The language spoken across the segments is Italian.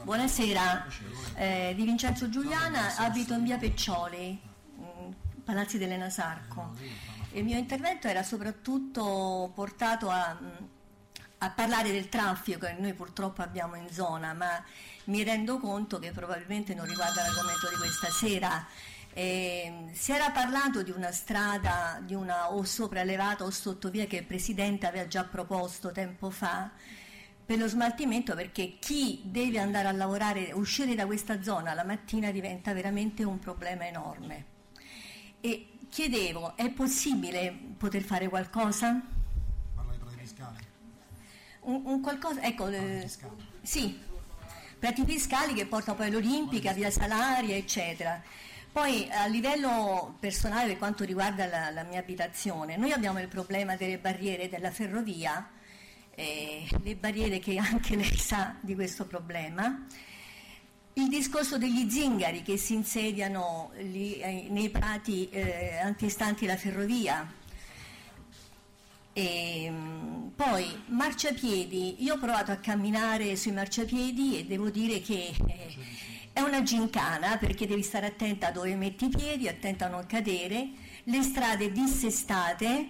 Buonasera, di Vincenzo Giuliana, abito in via Peccioli, Palazzi dell'Ena Sarco. Il mio intervento era soprattutto portato a parlare del traffico che noi purtroppo abbiamo in zona, ma mi rendo conto che probabilmente non riguarda l'argomento di questa sera. Si era parlato di una strada, di una o sopraelevata o sottovia che il Presidente aveva già proposto tempo fa per lo smaltimento, perché chi deve andare a lavorare, uscire da questa zona la mattina diventa veramente un problema enorme. E chiedevo, è possibile poter fare qualcosa? Parla di prati fiscali? Un qualcosa, ecco, sì, prati fiscali che portano poi all'Olimpica, via Salaria, eccetera. Poi a livello personale, per quanto riguarda la mia abitazione, noi abbiamo il problema delle barriere della ferrovia, le barriere che anche lei sa di questo problema, il discorso degli zingari che si insediano lì, nei prati antistanti la ferrovia, poi marciapiedi. Io ho provato a camminare sui marciapiedi e devo dire che è una gincana, perché devi stare attenta a dove metti i piedi, attenta a non cadere, le strade dissestate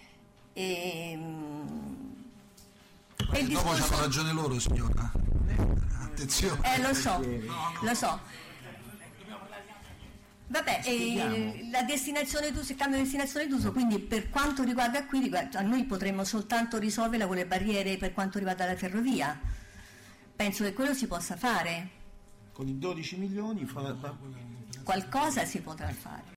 Dopo c'hanno ragione loro, signora. Attenzione. Lo so. Vabbè, la destinazione d'uso, il cambio di destinazione d'uso, quindi per quanto riguarda qui, noi potremmo soltanto risolverla con le barriere per quanto riguarda la ferrovia. Penso che quello si possa fare. Con i 12 milioni qualcosa si potrà fare.